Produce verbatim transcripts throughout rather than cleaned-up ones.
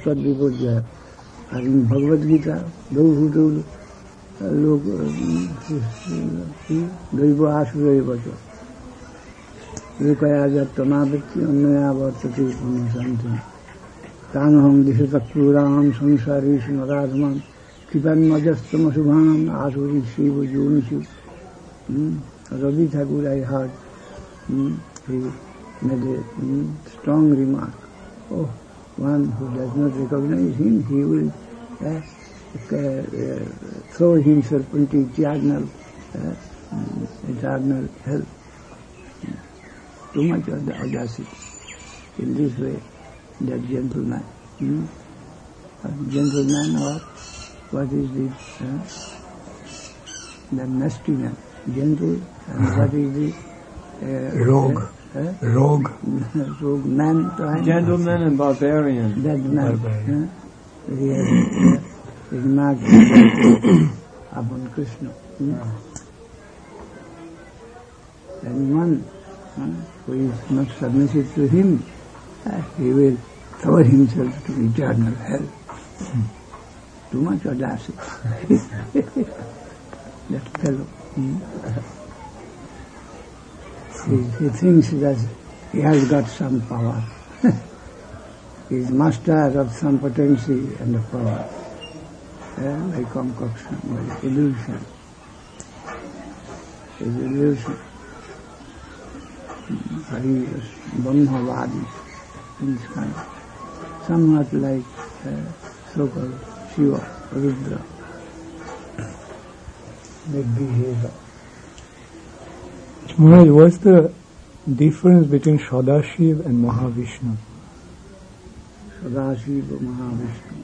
Tasvat Vipurjaya. And in Bhagavad Gita, those who do look, Daiva Asura Lukaya Jattanavati Annaya Vartati Punasanti Tanaham Dishatakpuram Sansari Sinaradhaman Kipan Majastama Subhanam Asuri Shiva Junishu. Ravi Thakur, I heard, mm, he made a mm, strong remark. Oh, one who does not recognize him, he will uh, uh, uh, throw himself into eternal, uh, eternal hell. Too much of the audacity. In this way, that gentleman, mm, a gentleman or what is this? Uh, the nasty man, gentle, and what is the uh, rogue? Uh, rogue. rogue man. Gentleman and barbarian. That man. Barbarian. Uh, he has uh, remarked upon Krishna. Hmm? And one uh, who is not submissive to him, uh, he will throw himself to eternal hell. Hmm. Too much audacity. That fellow. Hmm? He, he thinks that he has got some power. He is master of some potency and the power. Yeah, by concoction, by illusion. It is illusion. He is Brahmavadi, in this kind. Somewhat like uh, so-called Shiva, Rudra. Nirvihesa. Maharaj, what's the difference between Sadashiv and Mahavishnu? Sadashiva, Mahavishnu.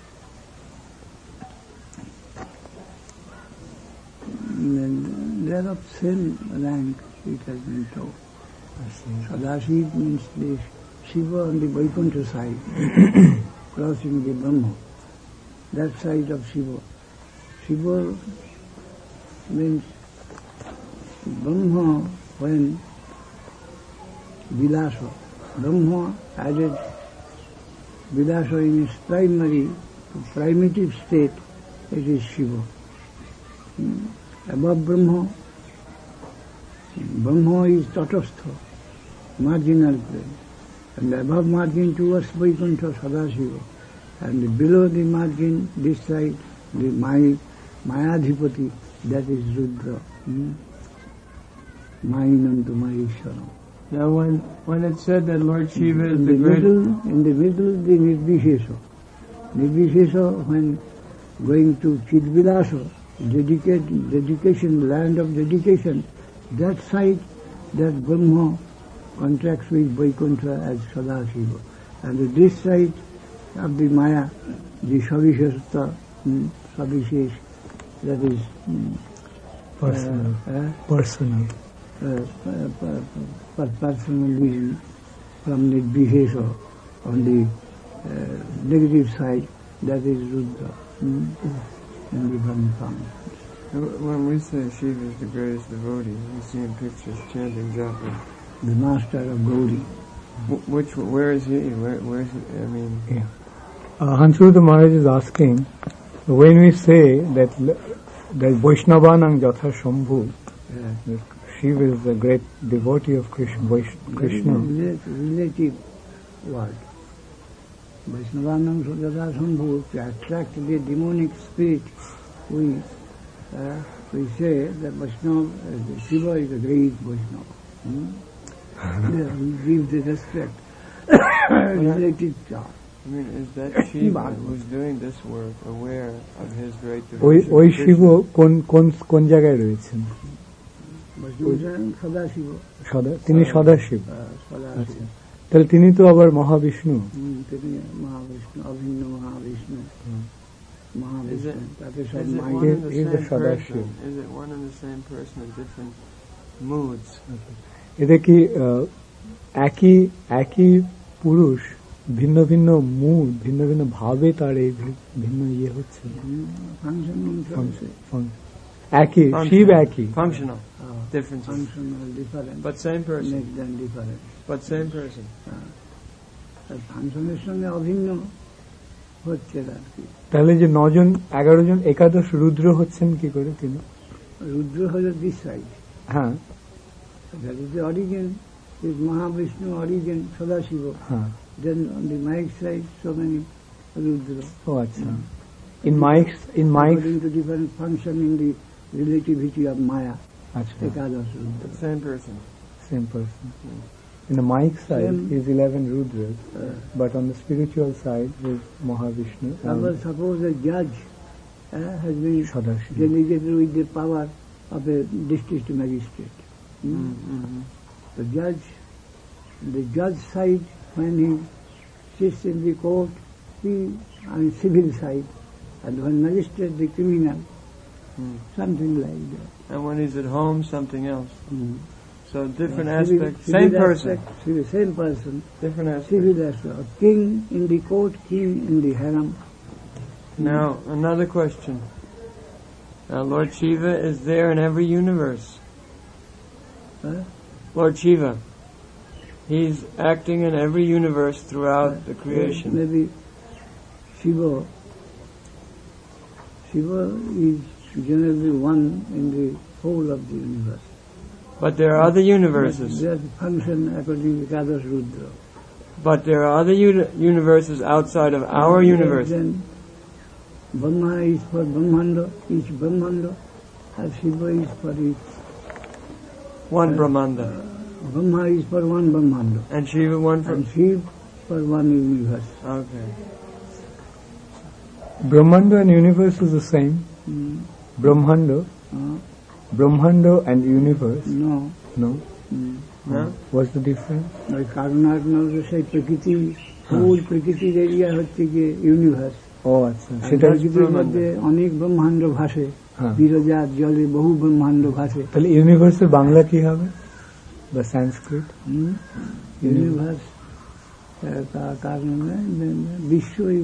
They are of same rank, it has been told. Sadashiv means the Shiva on the Vaikuntha side, crossing the Brahma. That side of Shiva. Shiva means Brahma when Vilasa. Brahma added Vilasa in its primary, primitive state, it is Shiva. Hmm. Above Brahma, Brahma is Tatastha, marginal plane. And above margin towards Vaikuntha, Sadashiva. And below the margin, this side, the Maya, Mayadhipati, that is Rudra. Hmm? Mainantu Maheshwaram. Now when when it said that Lord Shiva is in the, the great... middle, in the middle, the Nirvishesa. Nirvishesa, when going to Chidvilasa, dedicate, dedication, land of dedication, that side, that Brahma contracts with Vaikuntha as Sadashiva. And this side of the Maya, the Savishasta, hmm, Savishesh, that is hmm, personal. Uh, uh, personal. Uh, per personal vision from the Nirvishesa on the uh, negative side, that is Rudra, hmm? in the Brahma form. When we say Shiva is the greatest devotee, we see in pictures chanting japa. The master of Gauri. Which, where is he? Where, where is he? I mean... Yeah. Uh, Hansruddha Maharaj is asking, when we say that that Vaishnavanang Jatha Shambhu, Yeah. Shiva is a great devotee of Krishna. Vaish- Krishna. Relative word. Vaishnavanam Sujata Shambhu, to attract the demonic spirit, we, uh, we say that Vaishnava, uh, Shiva is a great Vaishnava. Hmm? Yeah, we give the respect. Relative charge. I mean, is that Shiva who's doing this work aware of his great ওই devotion? ওই শিব কোন কোন কোন জায়গায় রয়েছেন? সদাশিব। সদা তিনি সদাশিব। সদাশিব। তাহলে তিনি তো আবার মহাবিষ্ণু। তিনি মহাবিষ্ণু, অভিন্ন মহাবিষ্ণু। মহাবিষ্ণু তাতে সব Is it my one and the He is same the Sadashiv. person? Is it one and the same person in different moods? এতে কি একই একই পুরুষ ভিন্ন ভিন্ন মুড, ভিন্ন ভিন্ন ভাবে তার এই ভিন্ন ইয়ে হচ্ছে? একই শিব একই, functional differences, functional different, but same person, make them different, but same person. ফাংশনের সঙ্গে অভিন্ন হচ্ছে আর কি। তাহলে যে নজন এগারো জন একাদশ রুদ্র হচ্ছেন কি করে তিনি? রুদ্র হল দিস সাইড, হ্যাঁ, that is the origin, is Mahavishnu origin, Sadashiva. হ্যাঁ। Then on the Mike side, so many Rudra. ও আচ্ছা। In Mike's, in Mike's, according to different function in the relativity of Maya. আচ্ছা, Ekadas Rudra. Same person. same person. In the Mike side Same. is eleven Rudras, Uh, but on the spiritual side is Mahavishnu suppose, and suppose a judge uh, has been Sadashiva. delegated with the power of a district magistrate. Hmm? Mm-hmm. The judge, the judge side, when he sits in the court, he on civil side, and when magistrate, the criminal, Mm. something like that. And when he's at home, something else. Mm. So different Yeah, civil- aspects. civil Same person. aspect, civil- same person, Different aspects. civil aspect. King in the court, king in the harem. Now, another question. Now, Lord Shiva is there in every universe. Huh? Lord Shiva, he's acting in every universe throughout the creation. Maybe Shiva, Shiva is generally one in the whole of the universe. But there are other universes. Their function according to Ekadas Rudra. But there are other uni- universes outside of our universe. Then Brahma is for Brahmanda, each Brahmanda, and Shiva is for each. One Brahmanda. Brahma is for one Brahmanda, And Shiva one for... and Shiva for one universe. Okay. Brahmanda and universe is the same. Mm. Brahmanda, Uh, Brahmanda and universe. no. No, Mm. No? what's the difference? ওই কারণার সেই প্রকৃতি ফুল প্রকৃতির area হচ্ছে গিয়ে universe. ও আচ্ছা, সেটা প্রকৃতির মধ্যে অনেক ব্রহ্মাণ্ড ভাসে, হ্যাঁ। বিরজাত জলে বহু ব্রহ্মাণ্ড ভাসে। তাহলে ইউনিভার্সের বাংলা কি হবে বা সংস্কৃত? ইউনিভার্স কারণে বিশ্বই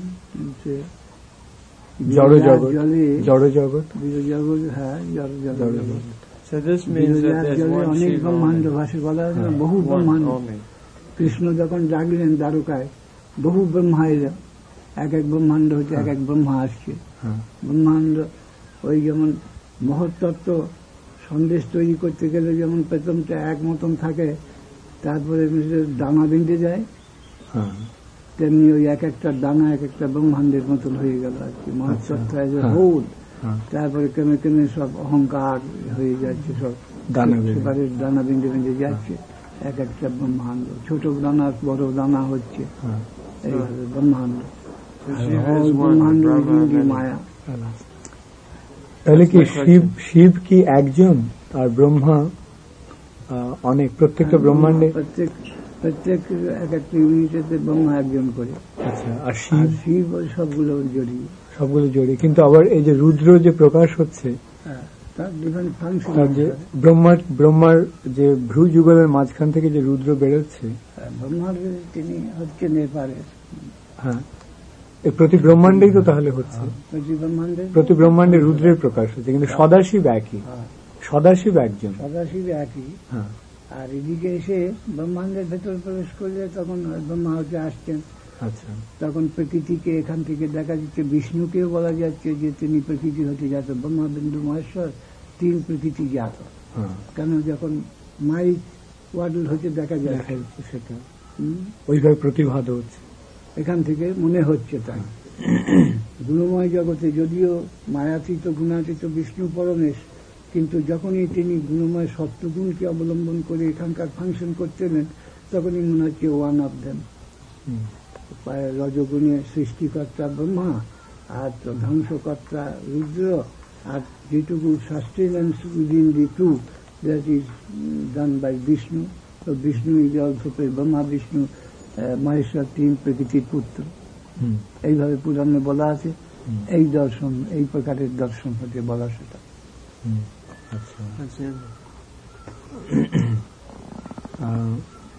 জড় জগৎ, জলে জড় জগৎ, বিরজগৎ, হ্যাঁ জড় জড় জগৎ। জগৎ। So this means that বিরজাত there's জলে one অনেক Shiva ব্রহ্মাণ্ড only. ভাসে, বলা হয় না, হ্যাঁ। বহু One ব্রহ্মাণ্ড। only. কৃষ্ণ যখন ডাকলেন দ্বারকায়, বহু ব্রহ্মা এলো, এক এক ব্রহ্মাণ্ড হচ্ছে এক এক ব্রহ্মা আসছে। হ্যাঁ, ব্রহ্মাণ্ড ওই যেমন মহত্তত্ত্ব সন্দেশ তৈরি করতে গেলে যেমন প্রথমটা এক মতন থাকে, তারপরে দানা বেঁধে যায়, হ্যাঁ, তেমনি ওই এক একটা দানা এক একটা ব্রহ্মাণ্ডের মতন হয়ে গেল আর কি। মহত্তত্ত্ব এজ এ হ্যাঁ। হোল, হ্যাঁ, তারপরে কেমে কেমে সব অহংকার হয়ে যাচ্ছে, সব দানা বেঁধে। সেপারেট দানা বেঁধে বেঁধে যাচ্ছে, এক একটা ব্রহ্মাণ্ড, ছোট দানা বড় দানা হচ্ছে, হ্যাঁ। এইভাবে ব্রহ্মাণ্ড। So Shiva All is one, ব্রহ্মাণ্ড Brahma within the many. মায়া। তাহলে কি That's my Shiva question. Shiva কি একজন আর ব্রহ্মা আহ, অনেক? প্রত্যেকটা ব্রহ্মাণ্ডে? প্রত্যেক প্রত্যেক এক একটা ইউনিটেতে ব্রহ্মা একজন করে, আচ্ছা, আর আর শিব শিব ওই সবগুলো জড়িয়ে। সবগুলো জড়িয়ে। কিন্তু আবার এই যে রুদ্র যে প্রকাশ হচ্ছে, হ্যাঁ, তার ডিফারেন্ট ফাংশন। তার যে ব্রহ্মার ব্রহ্মার যে ভ্রু যুগলের মাঝখান থেকে যে রুদ্র বেরোচ্ছে, ব্রহ্মার তিনি হচ্ছেন এপারে, হ্যাঁ, এই প্রতি ব্রহ্মাণ্ডেই তো তাহলে হচ্ছে, প্রতি ব্রহ্মাণ্ডের প্রতি ব্রহ্মাণ্ডে রুদ্রের প্রকাশ হচ্ছে, কিন্তু সদাশিব একই, হ্যাঁ, সদাশিব একজন। সদাশিব একই। হ্যাঁ, আর এদিকে এসে ব্রহ্মাণ্ডের ভেতর প্রবেশ করলে তখন ব্রহ্মা হচ্ছে আসছেন, আচ্ছা, তখন প্রকৃতিকে এখান থেকে দেখা যাচ্ছে, বিষ্ণুকেও বলা যাচ্ছে যে তিনি প্রকৃতি হতে জাত, ব্রহ্মা বিন্দু মহেশ্বর তিন প্রকৃতি জাত। হ্যাঁ, কেন যখন মাইক ওয়াডল হতে দেখা যায়, দেখা যাচ্ছে সেটা হুম, ওইভাবে প্রতিভাত হচ্ছে। এখান থেকে মনে হচ্ছে তাই। গুণময় জগতে যদিও মায়াতীত গুণাতীত বিষ্ণু পরমেশ, কিন্তু যখনই তিনি গুণময় সত্যগুণকে অবলম্বন করে এখানকার ফাংশন করছিলেন, তখনই মনে হচ্ছে ওয়ান অফ দেম। হুম, রজগুণে সৃষ্টিকর্তা ব্রহ্মা, আর তো ধ্বংসকর্তা রুদ্র, আর যেটুকু sustenance within the two, that is done by Vishnu. তো বিষ্ণু ইজ অলসো ব্রহ্মা বিষ্ণু মহেশ্বর তিন প্রকৃতির পুত্র, হুম, এইভাবে পুরাণে বলা আছে। হুম, এই দর্শন, এই প্রকারের দর্শন হতে বলা সেটা। হুম, আচ্ছা। That's it. আহ,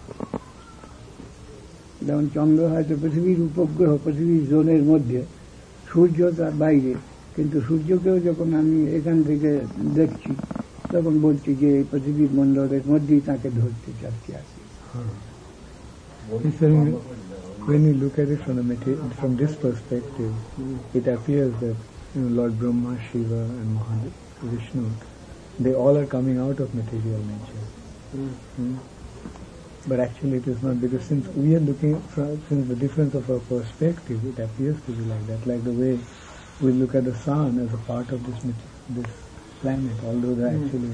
যেমন চন্দ্র হয়তো পৃথিবীর উপগ্রহ, পৃথিবীর জোনের মধ্যে, সূর্য তার বাইরে, কিন্তু সূর্যকেও যখন আমি এখান থেকে দেখছি, তখন বলছি যে এই পৃথিবীর মণ্ডলের মধ্যেই তাকে ধরতে চাচ্ছি আছি। He's saying when you look at it from the mater- from this perspective, mm. it appears that you know, Lord Brahma, Shiva, and Mahavishnu, they all are coming out of material nature. Mm. Mm. But actually, it is not, because since we are looking from since the difference of our perspective, it appears to be like that, like the way we look at the sun as a part of this this planet, although they mm. actually.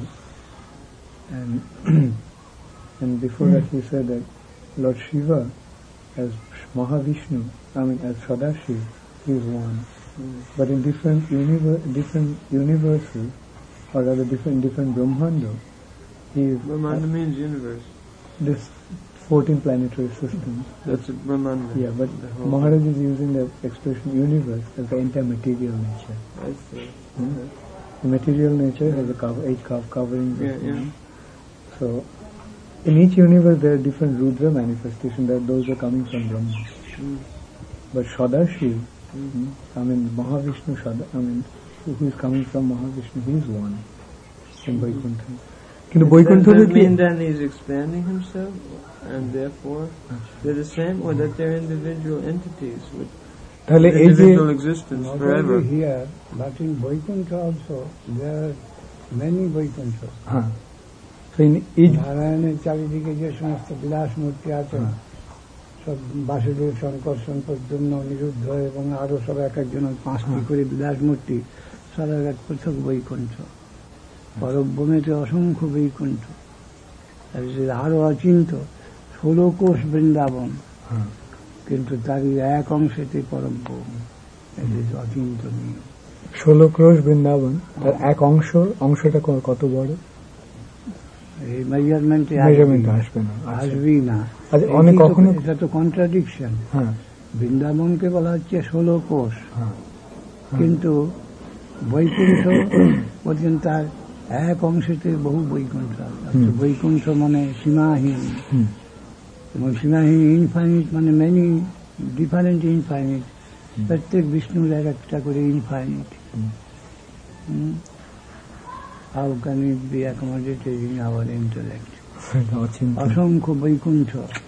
And and before mm. that, we said that Lord Shiva, as Mahavishnu, I mean as Sadashiv, he is one. Mm. But in different universe, different universes, or rather different different Brahmanda, he is. Brahmanda uh, means universe. This fourteen planetary systems. That's a Brahmanda. Yeah, but Maharaj is using the expression universe as the entire material nature. I see. Hmm? Okay. The material nature has a cover, eight cover covering. Yeah, yeah. So, in each universe there are different Rudra manifestations, that those are coming from Brahma. Mm. But Sadashiv, mm. hmm, I mean Mahavishnu, Shada, I mean who is coming from Mahavishnu, he is one in Vaikuntha. Does that mean that he is expanding himself, and therefore they're the same, or that they're individual entities with individual existence not forever? Only here, but in Vaikuntha also, there are many Vaikuntha. Huh. So in each Narayaner চারিদিকে যে সমস্ত বিলাস মূর্তি আছে, সব বাসুদেব, শঙ্কর্ষণ, প্রদ্যুম্ন, অনিরুদ্ধ এবং আরো সব এক একজনের পাঁচটি করে বিলাস মূর্তি, সব এক পৃথক বৈকুণ্ঠ। পরব্রহ্মেতে অসংখ্য বৈকুণ্ঠ, আরো অচিন্ত ষোলো কোষ বৃন্দাবন, কিন্তু তারই এক অংশেতে পরব্রহ্ম, অচিন্তনীয়। ষোলো কোষ বৃন্দাবন, তার এক অংশ, অংশটা কত বড়? এই মেজারমেন্টে মেজারমেন্ট আসবে না, আসবেই না। অনেক কখনো এটা তো কন্ট্রাডিকশন। বৃন্দাবনকে বলা হচ্ছে ষোলো কোষ, কিন্তু বৈকুণ্ঠ বলছেন তার এক অংশেতে বহু বৈকুণ্ঠ। বৈকুণ্ঠ মানে সীমাহীন, এবং সীমাহীন ইনফাইনিট মানে মেনি ডিফারেন্ট ইনফাইনিট, প্রত্যেক বিষ্ণুর এক একটা করে infinite. How can it be accommodated in our intellect? অসংখ্য বৈকুণ্ঠ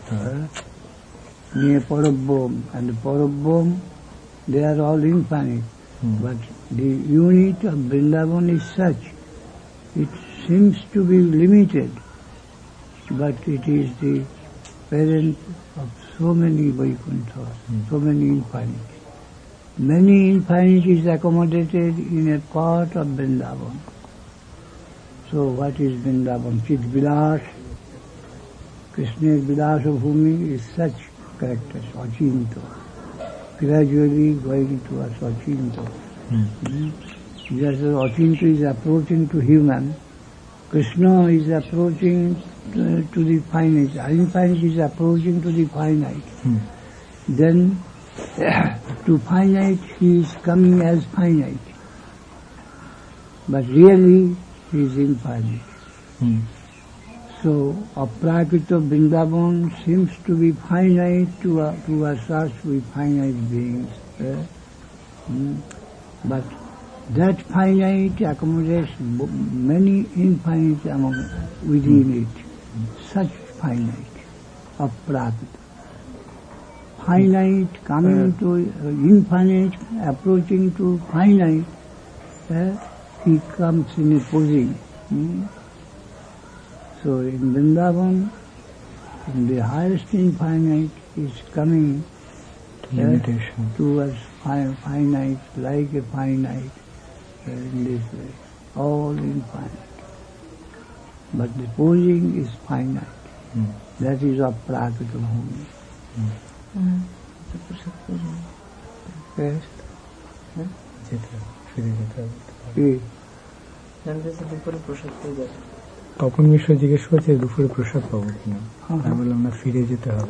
নিয়ে পরব্রহ্ম, and Parabrahma they are all infinite, hmm. but the unit of Vrindavan is such, it seems to be limited, but it is the parent of so many Vaikuntha, hmm. so many infinite. Many infinite is accommodated in a part of Vrindavan. So what is Vrindavan? Chit Vilas, Krishna's Vilasa Bhumi is such characters, Achinto. Gradually going towards Achinto. Mm. Mm. Just as Achinto is approaching to human, Krishna is approaching to, to the finite, infinite is approaching to the finite. Mm. Then to finite he is coming as finite. But really he is infinite. Hmm. So, Aprakrita Vrindavan seems to be finite to, uh, to us, us we finite beings. Eh? Hmm. But that finite accommodates many infinite among within hmm. it. Hmm. Such finite, Aprakrita. Finite coming uh, to uh, infinite, approaching to finite. Eh? He comes in a posing. Hmm? So in Vrindavan, in the highest infinite is coming limitation uh, towards fi- finite, like a finite, uh, in this way, all infinite. But the posing is finite. Hmm. That is Aprakrita Bhumi. Hmm. Yes? Huh? Tapan মিশ্র জিজ্ঞেস করছে দুপুরে প্রসাদ পাবো কিনা, আমি বললাম না, ফিরে যেতে হবে।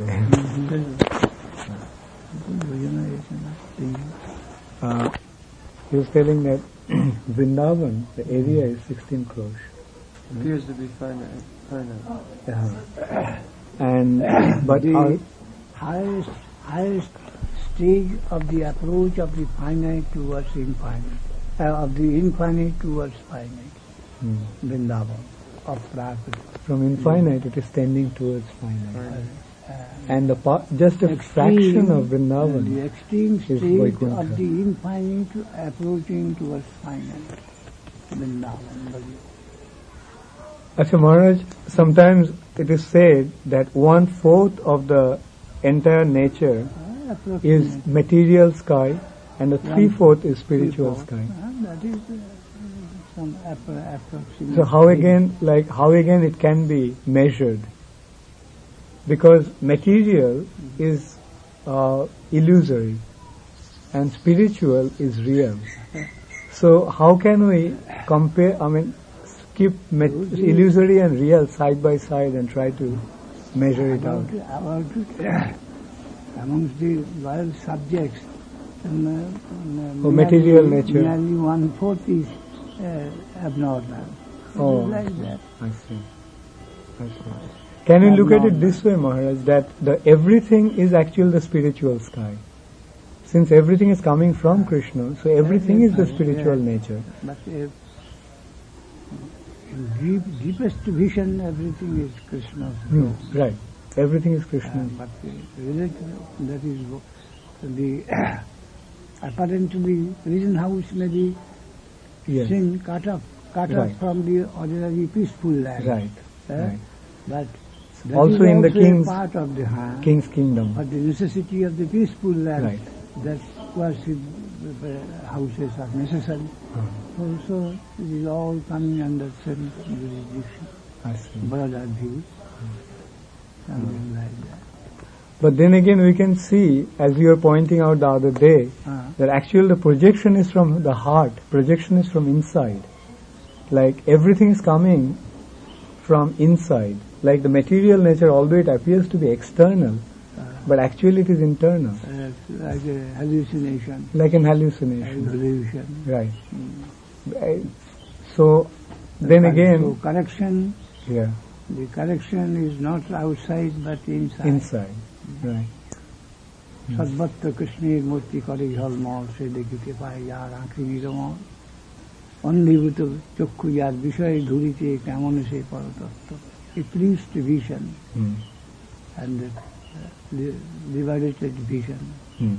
He was telling that Vrindavan, the area is sixteen crores. Appears to be finite. finite. Yeah. And but the our highest highest stage of the approach of the finite towards infinite. Uh, of the infinite towards finite, hmm. Vrindavan, of Prakriti. From infinite it is tending towards finite. Uh, and the pa- just a fraction of Vrindavan the extreme state Vaikuntha. of the infinite approaching towards finite Vrindavan. Achha Maharaj, sometimes it is said that one fourth of the entire nature uh, is material sky and the three fourth is spiritual sky. Uh, that is uh, some appro- approximate. So how again, like how again it can be measured? Because material is uh, illusory and spiritual is real. So how can we compare, I mean, keep met- illusory and real side by side and try to measure it out? About, about amongst the world subjects, um, um, Oh, material nearly, nature. Nearly one fourth is uh, abnormal. It Oh, is like that. I see. I see. Can you look at it this way, Maharaj, that the everything is actually the spiritual sky? Since everything is coming from Krishna, so everything is the spiritual nature. But uh, in deep, deepest vision, everything is Krishna's. Hmm, right. Everything is Uh, Krishna. but uh, relative, that is wo- the apparent to the prison house may be Yes. seen cut off, cut Right. off from the ordinary peaceful land. Right. Uh, Right. But that Also is in the also king's- a part of the uh, King's kingdom. but the necessity of the peaceful land. Right. That worship uh, houses are necessary. Uh-huh. Also, it is all coming under same jurisdiction. I see. Brother views, something like that. But then again we can see, as we were pointing out the other day, Uh, that actually the projection is from the heart, projection is from inside. Like everything is coming from inside. Like the material nature, although it appears to be external, uh, but actually it is internal, uh, like a hallucination, like an a hallucination. delusion. Right. I- So, then So again, correction, yeah, the correction is not outside but inside. inside. Right. সর্বত্র কৃষ্ণের মূর্তি করে ঝলমল, সে দেখিতে পায় যার আঁখি নিরমল, অন্ধীভূত চক্ষু যার বিষয়ে ঘুরিতে কেমন সে পরতত্ত্ব। A priest vision Hmm. and the, the liberated vision, Hmm.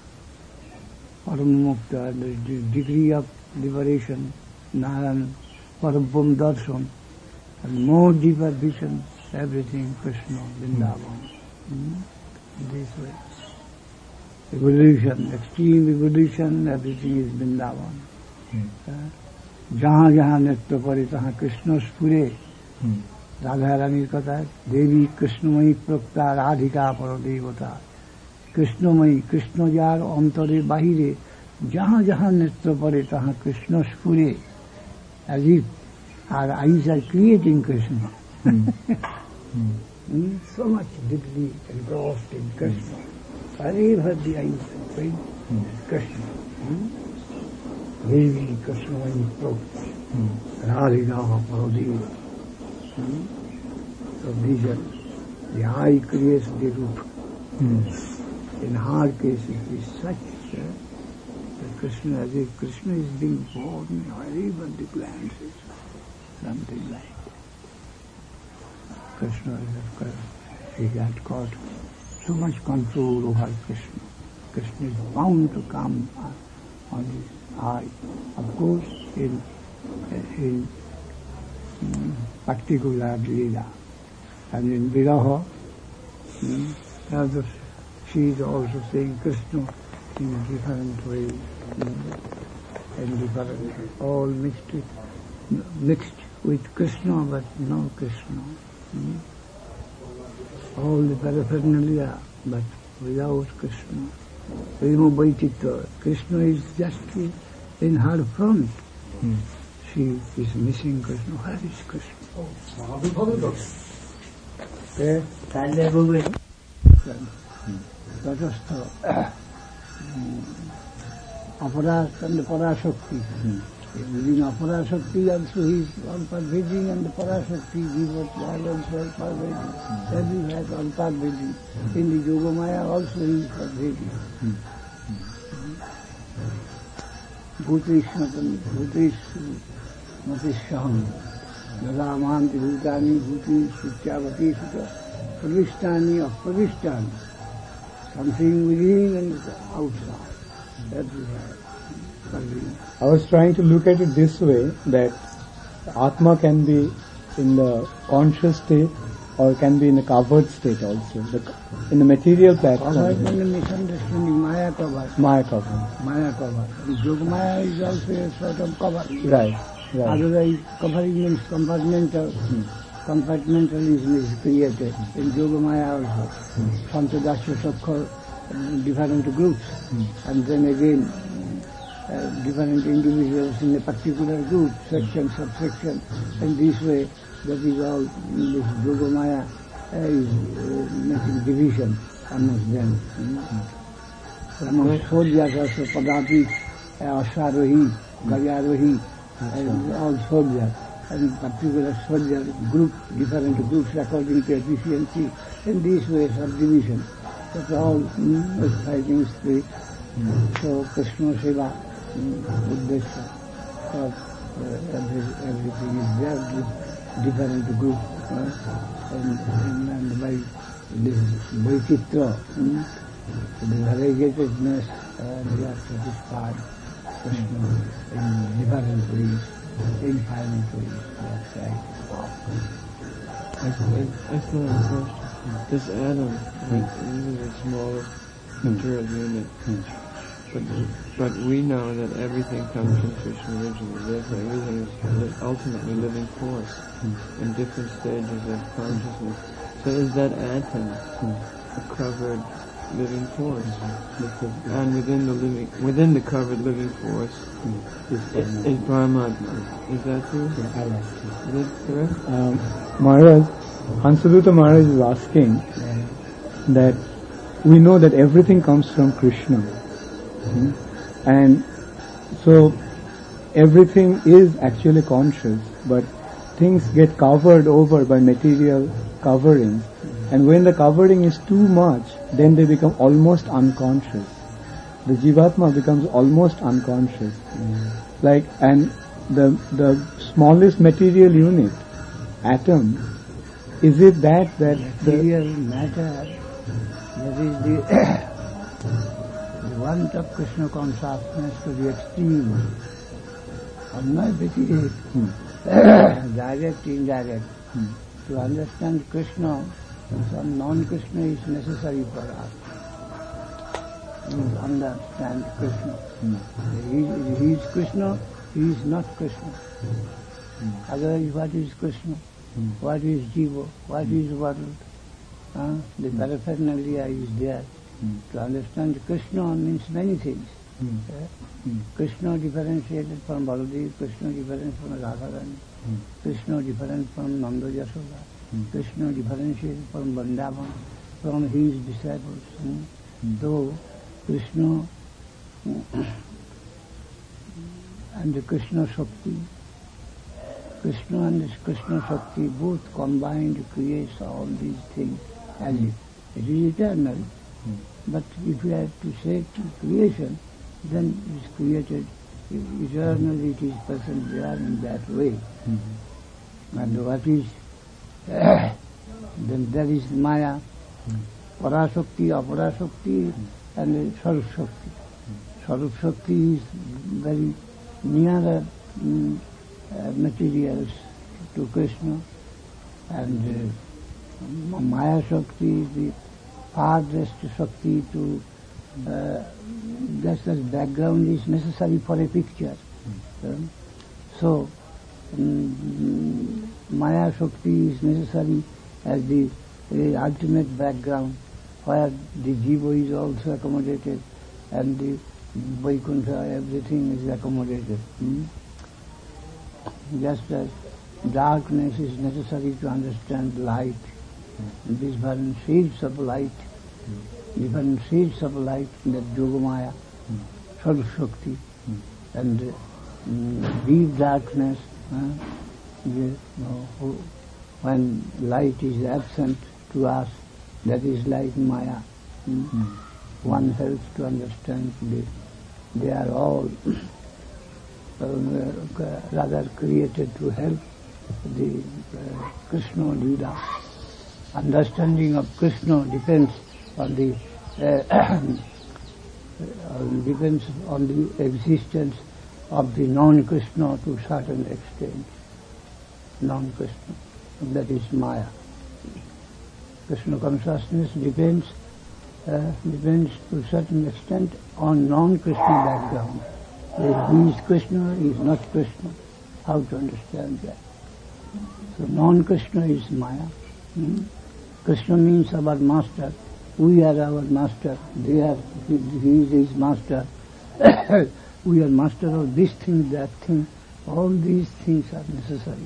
paramukta, and the de- degree of liberation, Narayan, Parabham Darshan, and more deeper vision, everything Krishna, Vrindavan. Hmm. This way. Evolution, extreme evolution, everything is Vrindavan. Hmm. जहाँ जहाँ नृत्य करे तहाँ Krishna स्फुरे। Hmm. Radha रानीर कथा, देवी कृष्णमयी प्रोक्ता राधिका पर देवता। कृष्णमयी, Krishna jar अंतरे बाहिरे, जहाँ जहाँ नृत्य करे तहाँ Krishna स्फुरे। As if our eyes are creating Krishna. Hmm. Hmm. Hmm? So much deeply engrossed in Krishna. Wherever the eyes find Hmm. Krishna. Hmm? Devi Krishnamani Prokta. Hmm. Radhika Paradeva. Hmm? So these are, the eye creates the root. Hmm. In our case it is such uh, that Krishna, as if Krishna is being born wherever the glance is, something like that. Krishna is of course, he had got so much control over Krishna. Krishna is bound to come uh, on his eye. Of course, in, uh, in um, particular Leela. And in Viraha, um, also she is also saying Krishna in different ways, um, and different, all mixed with, mixed with Krishna, but no Krishna. Um, all the paraphernalia, but without Krishna. Vimobaititva. Krishna is just in her front. Hmm. She is missing Krishna. Where is Krishna? তাহলে বলবে তটস্থ অপরাধ and Parashakti. Within Parashakti also he is all pervading, and the Parashakti gives all also all pervading. Everywhere all pervading. In the Yogamaya also he is pervading. Bhuteshnatam, Bhutesh, Matishaham, Nadamanti Bhutani, Bhuti, Sutyavati, Sutta. Pravishtani of Pravishtani. Something within and outside. That we have. I was trying to look at it this way, that Atma can be in the conscious state or can be in a covered state also. The, in the material platform. Covered means misunderstanding, Maya covered. Maya covered. Maya covered. The Yogamaya is also a sort of cover. Right, right. Otherwise, covering means compartmental. Hmm. Compartmentalism is created. Hmm. In Yogamaya also. Hmm. Santadasya Sakha, different groups. Hmm. And then again, Uh, different individuals in a particular group, section, subsection, and this way, that is all, this Yogamaya uh, is uh, making division amongst them. Mm-hmm. Amongst soldiers also, Padapi, uh, Asharohi, Gayarohi, and all soldiers, and particular soldier group, different groups according to efficiency, in this way, subdivision. That's all mm, fighting spirit. Mm-hmm. So, Krishna Seva, Uddesha, of uh, every, everything is there, different group, uh, and, and, and by this Vaititra, um, the variegatedness, uh, they are satisfied Krishna in different ways, infinite ways. That's right. That's not a question. This atom, like even a small material unit, But, but we know that everything comes from Krishna originally. Therefore, everything is li- ultimately living force mm. in different stages of consciousness. So is that atom mm. a covered living force? Mm. And within the living, within the covered living force mm. is, is Paramatma. Is that true? Yeah, I like it. Is that correct? Um, Maharaj, Hansadutta Maharaj is asking yeah. that we know that everything comes from Krishna. Hmm? And so everything is actually conscious, but things get covered over by material coverings, and when the covering is too much, then they become almost unconscious. The Jivatma becomes almost unconscious. Mm. Like, and the the smallest material unit, atom, is it that that material the matter, that is the want of Krishna consciousness to the extreme, or not material, hmm. direct, indirect. Hmm. To understand Krishna, some non-Krishna is necessary for us. To understand Krishna. Hmm. He, he is Krishna, he is not Krishna. Hmm. Otherwise, what is Krishna? Hmm. What is Jiva? What hmm. is world? Uh, the hmm. paraphernalia is there. Mm. To understand Krishna means many things. Mm. Uh, mm. Krishna differentiated from Baladev, Krishna different from Radharani, mm. Krishna different from Nanda Yashoda, mm. Krishna differentiated from Vrindavan, from his disciples. Mm. Mm. Though Krishna and the Krishna Shakti, Krishna and this Krishna Shakti both combined creates all these things as mm. it is eternal. Mm. But if you have to say to creation, then it is created eternally, it is present there in that way. Mm-hmm. And what is, uh, then there is Maya, mm. Parashakti, Aparashakti, mm. and Sarup Shakti. Mm. Sarup Shakti is very nearer mm, uh, materials to Krishna, and uh, Maya Shakti is the farthest Shakti to, uh, just as background is necessary for a picture. Mm. Um, so, um, Maya Shakti is necessary as the uh, ultimate background, where the Jiva is also accommodated and the Vaikuntha, everything is accommodated. Hmm? Just as darkness is necessary to understand light, mm. different shades of light, mm. different shades of light, that Yogamaya, mm. Sarup Shakti, mm. and uh, mm, deep darkness, uh, you know, when light is absent to us, that is like Maya. Hmm? Mm. One helps to understand this. They are all uh, rather created to help the uh, Krishna Leela. understanding of Krishna depends on the uh, depends on the existence of the non-Krishna to a certain extent. Non-Krishna, that is Maya. Krishna consciousness depends uh, depends to a certain extent on non-Krishna background. If he is Krishna, he is not Krishna. How to understand that? So non-Krishna is Maya. Hmm? Krishna means our master. We are our master. They are, he, he is his master. We are master of this thing, that thing. All these things are necessary.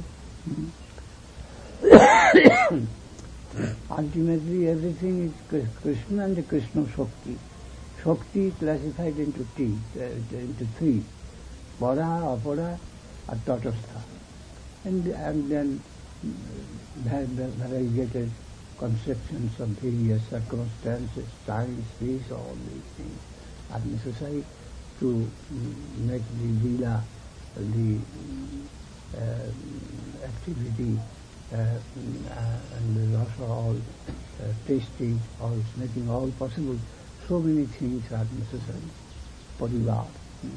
Hmm? Ultimately, everything is Krishna and Krishna Shakti. Shakti classified into three, uh, into three: Para, Apara, and Tatastha. And, and then variegated conceptions of various circumstances, time, space, all these things are necessary to make the lila, the uh, activity, uh, uh, and the rasa all uh, tasty, all making all possible. So many things are necessary. Parivar.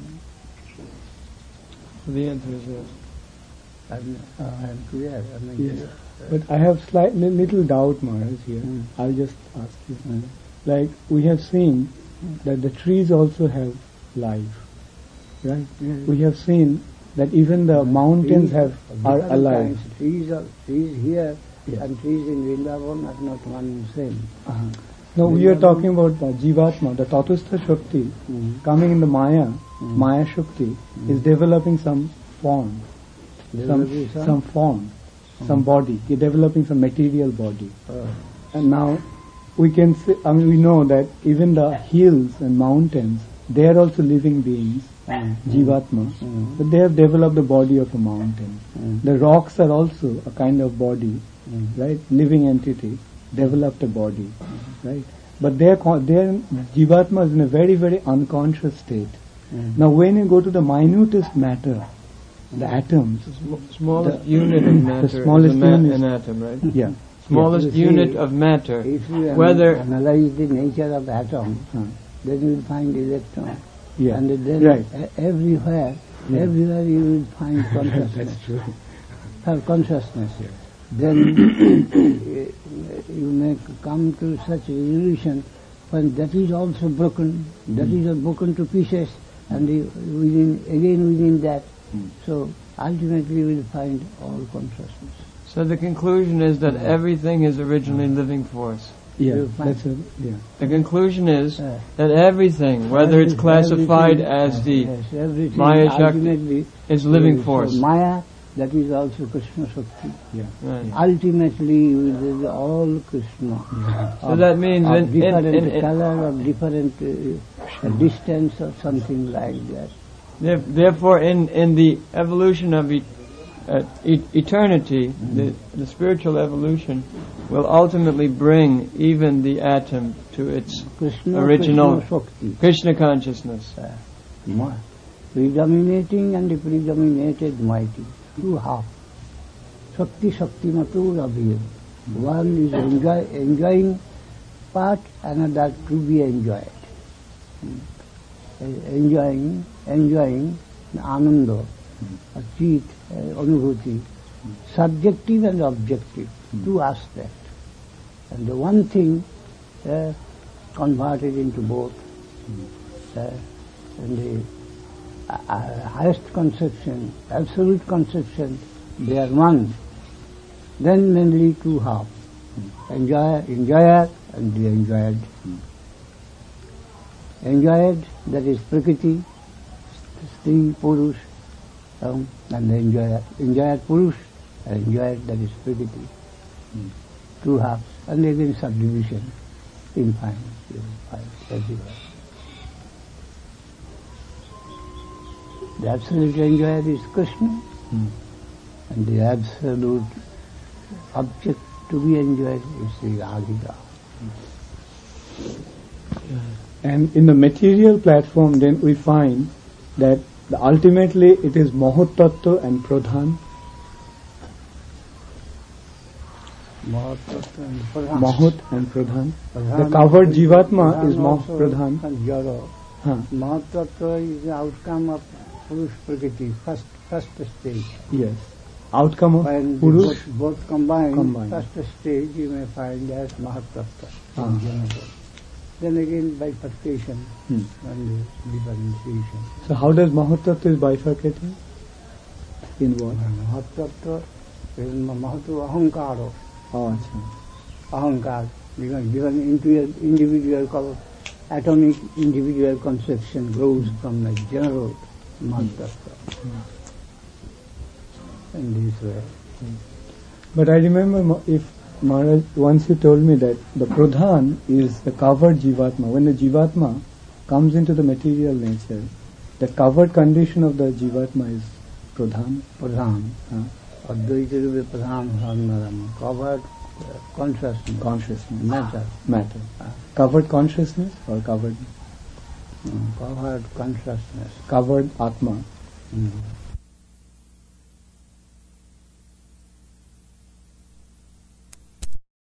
So the answer is yes. I'm, uh, I'm clear. I mean, Yes. uh, But I have slight little doubt, Maharaj, here. Mm. I'll just ask you. Mm. Like, we have seen that the trees also have life, right? Yes. We have seen that even the mountains trees have of are different alive. kinds. Trees, are, trees here Yeah. and trees in Vrindavan are not one and the same. Uh-huh. No, we are talking about the Jivatma, the Tatastha Shakti, Mm. coming in the Maya, Mm. Maya Shakti, is developing some form, some, Developing some- some form, some body, you're developing some material body. Oh. And now we can say, I mean, we know that even the hills and mountains, they are also living beings, Mm. Jivatma, Mm. but they have developed the body of a mountain. Mm. The rocks are also a kind of body, Mm. right? Living entity, developed a body, right? But they are, con- they are, Jivatma is in a very, very unconscious state. Mm. Now when you go to the minutest matter, the atoms, Sm- smallest The- unit of matter the smallest is a ma- unit. an atom, right? yeah, Smallest You see, unit of matter. If you Whether analyze the nature of atom, huh, then you will find electron. yeah, And then right. e- everywhere, Yeah. everywhere you will find consciousness. That's true. Have consciousness. Then uh, you may come to such resolution when that is also broken, that Mm. is broken to pieces, and the, within again within that. Mm. So ultimately you will find all consciousness. So the conclusion is that everything is originally living force. Yeah, You'll find- that's a, yeah. The conclusion is Uh, that everything, whether it's every- classified everything- as the yes, everything Maya Shakti, ultimately is living so force. Maya, that is also Krishna Shakti. Yeah. Right. Ultimately, it is all Krishna. Yeah. So that means of in- in- different in- in- color, of different uh, distance, or something like that. There- Therefore, in, in the evolution of e- uh, e- eternity, the, the spiritual evolution will ultimately bring even the atom to its Krishna, original Krishna Shakti, Krishna consciousness. uh, ma- predominating and the predominated mighty, two half. Shakti Shakti Matur Abhir. One is enjoy, enjoying part, another to be enjoyed. Hmm. Uh, Enjoying, enjoying, ananda, achit, uh, anubhuti, subjective and objective, two aspects. And the one thing uh, converted into both. Uh, and the uh, uh, highest conception, absolute conception, they are one. Then mainly two halves. Enjoyer, enjoyer and the enjoyed. Enjoyed, that is Prakriti, Stri, Purush, um, and the enjoyer. Enjoyed Purush, and enjoyed, that is Prakriti. Two halves, and again subdivision, infinite, you find everywhere. The absolute enjoyer is Krishna, Hmm. and the absolute object to be enjoyed is the Radhika. And in the material platform, then we find that the ultimately it is Mahotattva and Pradhan. Mahat Tattva and Pradhan. Mahut and Pradhan. Pradhan The covered is- Jivatma Pradhan is Mahut also Pradhan. and Jara. Huh. Mahat Tattva is the outcome of Purush Prakriti, first, first stage. Yes. Outcome of When Purush. both, both combined, Combined. first stage you may find as Mahat Tattva. Ah. in general. Then again bifurcation Hmm. and differentiation. So how does Mahut Tattva is bifurcated? In what? Mahat Tattva is Mahatu Ahankara. Oh, achha. Ahankar, given, given individual, individual co- atomic individual conception grows from the general Mahatma in this way. But I remember Ma- if Maharaj, once you told me that the Pradhan is the covered Jivatma. When the Jivatma comes into the material nature, the covered condition of the Jivatma is Pradhan. Pradhan, Huh? Advaita Rupa Pradhan Sannadam, covered uh, consciousness, Consciousness. matter, Matter. Ah. Covered consciousness or covered mm, covered consciousness. covered Atma. Mm.